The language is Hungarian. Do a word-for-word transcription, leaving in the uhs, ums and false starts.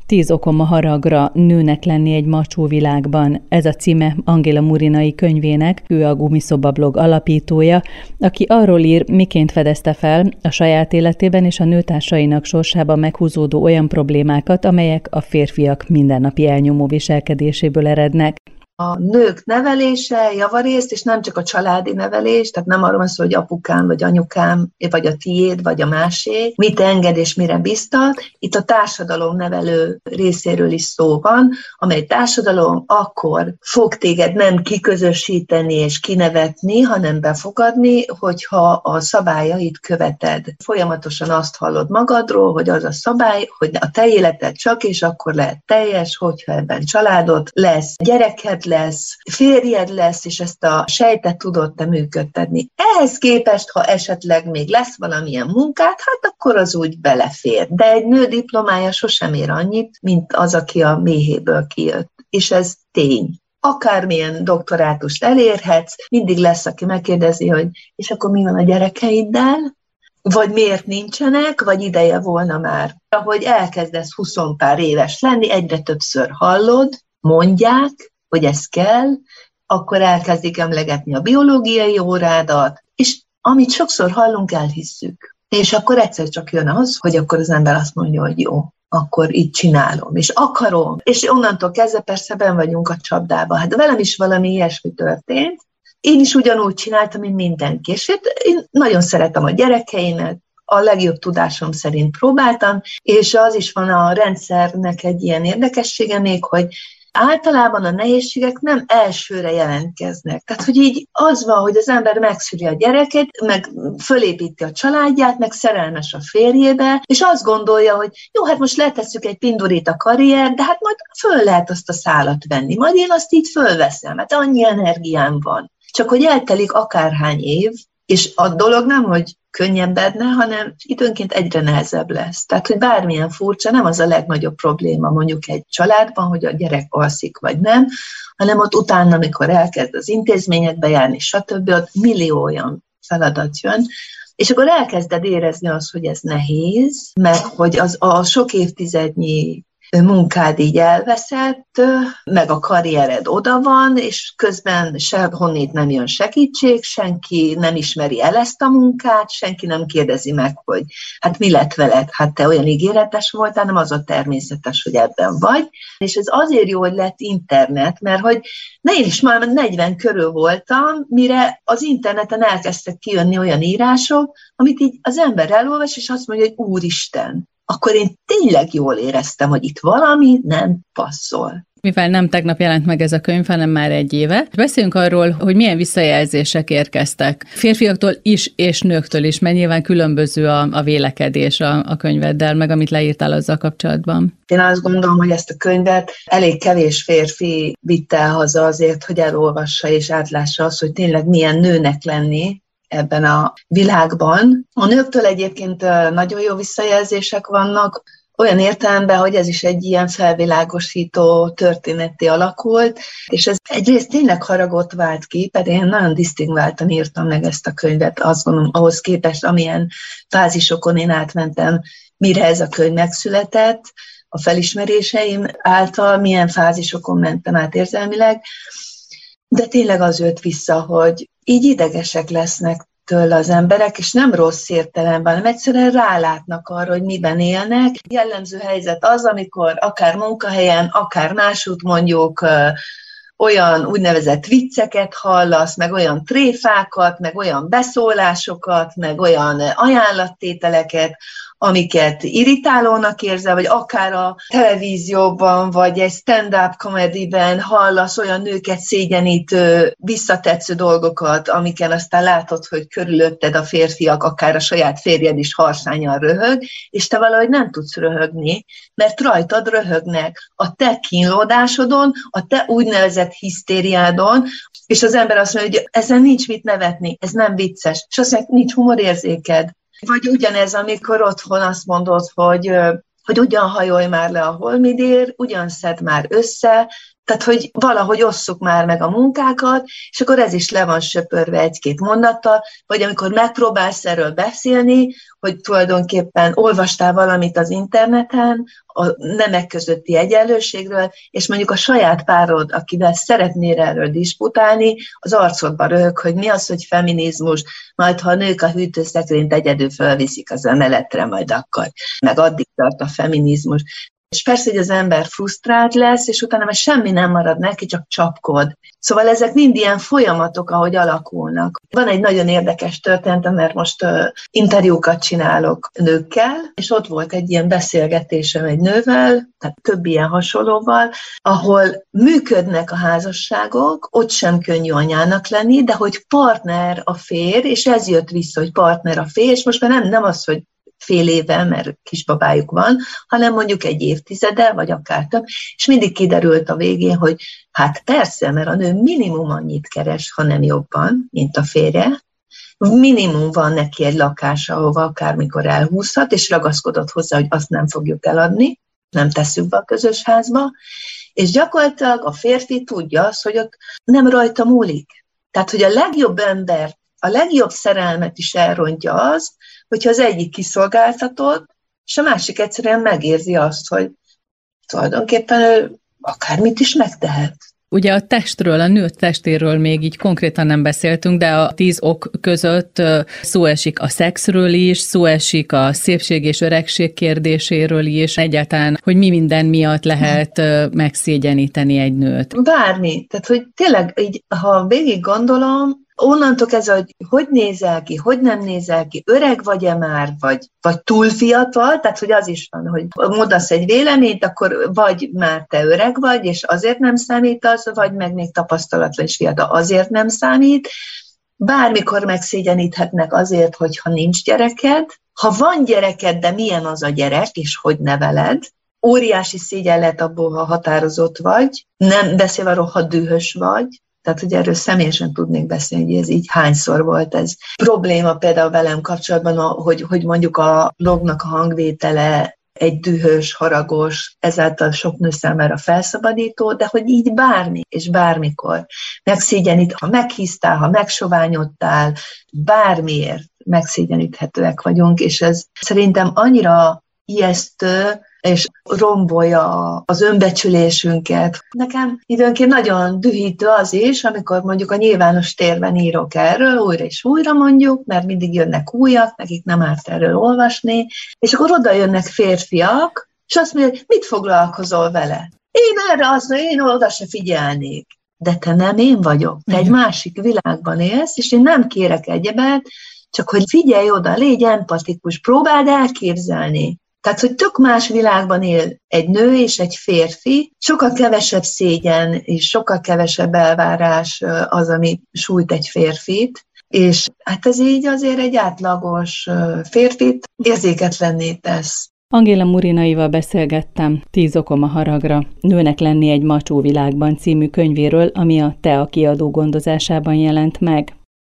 Tíz okom a haragra, nőnek lenni egy macsó világban. Ez a címe Angéla Murinai könyvének, ő a Gumiszoba blog alapítója, aki arról ír, miként fedezte fel a saját életében és a nőtársainak sorsában meghúzódó olyan problémákat, amelyek a férfiak mindennapi elnyomó viselkedéséből erednek. A nők nevelése javarészt, és nem csak a családi nevelés, tehát nem arról van szó, hogy apukám, vagy anyukám, vagy a tiéd, vagy a másé, mit enged és mire biztat. Itt a társadalom nevelő részéről is szó van, amely társadalom akkor fog téged nem kiközösíteni és kinevetni, hanem befogadni, hogyha a szabályait követed. Folyamatosan azt hallod magadról, hogy az a szabály, hogy a te életed csak, és akkor lehet teljes, hogyha ebben családod lesz, gyereked lesz, férjed lesz, és ezt a sejtet tudod te működtetni. Ehhez képest, ha esetleg még lesz valamilyen munkát, hát akkor az úgy belefér. De egy nő diplomája sosem ér annyit, mint az, aki a méhéből kijött. És ez tény. Akármilyen doktorátust elérhetsz, mindig lesz, aki megkérdezi, hogy és akkor mi van a gyerekeiddel? Vagy miért nincsenek, vagy ideje volna már. Ahogy elkezdesz huszompár éves lenni, egyre többször hallod, mondják, hogy ez kell, akkor elkezdik emlegetni a biológiai órádat, és amit sokszor hallunk, elhisszük. És akkor egyszer csak jön az, hogy akkor az ember azt mondja, hogy jó, akkor így csinálom, és akarom, és onnantól kezdve persze benn vagyunk a csapdába. Hát velem is valami ilyesmi történt. Én is ugyanúgy csináltam, mint mindenki, és én nagyon szeretem a gyerekeimet, a legjobb tudásom szerint próbáltam, és az is van a rendszernek egy ilyen érdekessége még, hogy általában a nehézségek nem elsőre jelentkeznek. Tehát, hogy így az van, hogy az ember megszüli a gyereket, meg fölépíti a családját, meg szerelmes a férjébe, és azt gondolja, hogy jó, hát most letesszük egy pindurit a karrier, de hát majd föl lehet azt a szálat venni. Majd én azt így fölveszem, hát annyi energiám van. Csak hogy eltelik akárhány év, és a dolog nem, hogy könnyebbedne, hanem időnként egyre nehezebb lesz. Tehát, hogy bármilyen furcsa, nem az a legnagyobb probléma mondjuk egy családban, hogy a gyerek alszik vagy nem, hanem ott utána, amikor elkezd az intézményekbe járni, stb., ott millió olyan feladat jön, és akkor elkezded érezni azt, hogy ez nehéz, meg hogy az a sok évtizednyi munkád így elveszett, meg a karriered oda van, és közben sehonnét nem jön segítség, senki nem ismeri el ezt a munkát, senki nem kérdezi meg, hogy hát mi lett veled, hát te olyan ígéretes voltál, nem az a természetes, hogy ebben vagy. És ez azért jó, hogy lett internet, mert hogy én is már negyven körül voltam, mire az interneten elkezdtek kijönni olyan írások, amit így az ember elolvas, és azt mondja, hogy Úristen, akkor én tényleg jól éreztem, hogy itt valami nem passzol. Mivel nem tegnap jelent meg ez a könyv, hanem már egy éve. Beszéljünk arról, hogy milyen visszajelzések érkeztek. Férfiaktól is, és nőktől is, mert nyilván különböző a, a vélekedés a, a könyveddel, meg amit leírtál azzal kapcsolatban. Én azt gondolom, hogy ezt a könyvet elég kevés férfi vitte el haza azért, hogy elolvassa és átlássa azt, hogy tényleg milyen nőnek lenni ebben a világban. A nőktől egyébként nagyon jó visszajelzések vannak, olyan értelemben, hogy ez is egy ilyen felvilágosító történetté alakult, és ez egyrészt tényleg haragot vált ki, pedig én nagyon disztingváltan írtam meg ezt a könyvet, azt gondolom, ahhoz képest, amilyen fázisokon én átmentem, mire ez a könyv megszületett, a felismeréseim által, milyen fázisokon mentem át érzelmileg, de tényleg az jött vissza, hogy így idegesek lesznek tőle az emberek, és nem rossz értelemben, hanem egyszerűen rálátnak arra, hogy miben élnek. Jellemző helyzet az, amikor akár munkahelyen, akár másút mondjuk olyan úgynevezett vicceket hallasz, meg olyan tréfákat, meg olyan beszólásokat, meg olyan ajánlattételeket, amiket irritálónak érzel, vagy akár a televízióban, vagy egy stand-up comedyben hallasz olyan nőket szégyenítő, visszatetsző dolgokat, amiken aztán látod, hogy körülötted a férfiak, akár a saját férjed is harsányan röhög, és te valahogy nem tudsz röhögni, mert rajtad röhögnek a te kínlódásodon, a te úgynevezett hisztériádon, és az ember azt mondja, hogy ezen nincs mit nevetni, ez nem vicces, és azt mondja, nincs humorérzéked. Vagy ugyanez, amikor otthon azt mondod, hogy, hogy ugyan hajolj már le a holmidér, ugyan szedd már össze, Tehát, hogy valahogy osszuk már meg a munkákat, és akkor ez is le van söpörve egy-két mondattal, vagy amikor megpróbálsz erről beszélni, hogy tulajdonképpen olvastál valamit az interneten, a nemek közötti egyenlőségről, és mondjuk a saját párod, akivel szeretnél erről disputálni, az arcodba röhög, hogy mi az, hogy feminizmus, majd ha a nők a hűtőszekrényt egyedül fölviszik az emeletre, majd akkor, meg addig tart a feminizmus. És persze, hogy az ember frusztrált lesz, és utána már semmi nem marad neki, csak csapkod. Szóval ezek mind ilyen folyamatok, ahogy alakulnak. Van egy nagyon érdekes történetem, mert most uh, interjúkat csinálok nőkkel, és ott volt egy ilyen beszélgetésem egy nővel, tehát több ilyen hasonlóval, ahol működnek a házasságok, ott sem könnyű anyának lenni, de hogy partner a férj, és ez jött vissza, hogy partner a férj, és most már nem, nem az, hogy fél éve, mert kisbabájuk van, hanem mondjuk egy évtizede, vagy akár több, és mindig kiderült a végén, hogy hát persze, mert a nő minimum annyit keres, ha nem jobban, mint a férje, minimum van neki egy lakása, ahova akármikor elhúzhat, és ragaszkodott hozzá, hogy azt nem fogjuk eladni, nem tesszük be a közös házba, és gyakorlatilag a férfi tudja azt, hogy ott nem rajta múlik. Tehát, hogy a legjobb ember, a legjobb szerelmet is elrontja az, hogyha az egyik kiszolgáltatott, és a másik egyszerűen megérzi azt, hogy tulajdonképpen ő akármit is megtehet. Ugye a testről, a nő testéről még így konkrétan nem beszéltünk, de a tíz ok között szó esik a szexről is, szó esik a szépség és öregség kérdéséről is, egyáltalán, hogy mi minden miatt lehet megszégyeníteni egy nőt. Bármi. Tehát, hogy tényleg, így, ha végig gondolom, onnantól kezdve, hogy hogy nézel ki, hogy nem nézel ki, öreg vagy-e már, vagy, vagy túl fiatal, tehát hogy az is van, hogy mondasz egy véleményt, akkor vagy már te öreg vagy, és azért nem számítasz, vagy meg még tapasztalatlan és fiatal, azért nem számít. Bármikor megszégyeníthetnek azért, hogyha nincs gyereked. Ha van gyereked, de milyen az a gyerek, és hogy neveled, óriási szégyen lehet abból, ha határozott vagy, nem beszélve arról, ha dühös vagy. Tehát, hogy erről személyesen tudnék beszélni, hogy ez így hányszor volt ez probléma például velem kapcsolatban, hogy, hogy mondjuk a blognak a hangvétele egy dühös, haragos, ezáltal sok nő számára felszabadító, de hogy így bármi és bármikor megszégyenít, ha meghíztál, ha megsoványodtál, bármiért megszégyeníthetőek vagyunk, és ez szerintem annyira ijesztő, és rombolja az önbecsülésünket. Nekem időnként nagyon dühítő az is, amikor mondjuk a nyilvános térben írok erről, újra és újra mondjuk, mert mindig jönnek újak, nekik nem árt erről olvasni, és akkor oda jönnek férfiak, és azt mondja, mit foglalkozol vele? Én erre azt mondja, én oda se figyelnék. De te nem én vagyok, te egy másik világban élsz, és én nem kérek egyebet, csak hogy figyelj oda, légy empatikus, próbáld elképzelni. Tehát, hogy tök más világban él egy nő és egy férfi, sokkal kevesebb szégyen és sokkal kevesebb elvárás az, ami sújt egy férfit, és hát ez így azért egy átlagos férfit érzéketlenné tesz. Angéla Murinaival beszélgettem Tíz okom a haragra, Nőnek lenni egy macsó világban című könyvéről, ami a Tea kiadó gondozásában jelent meg.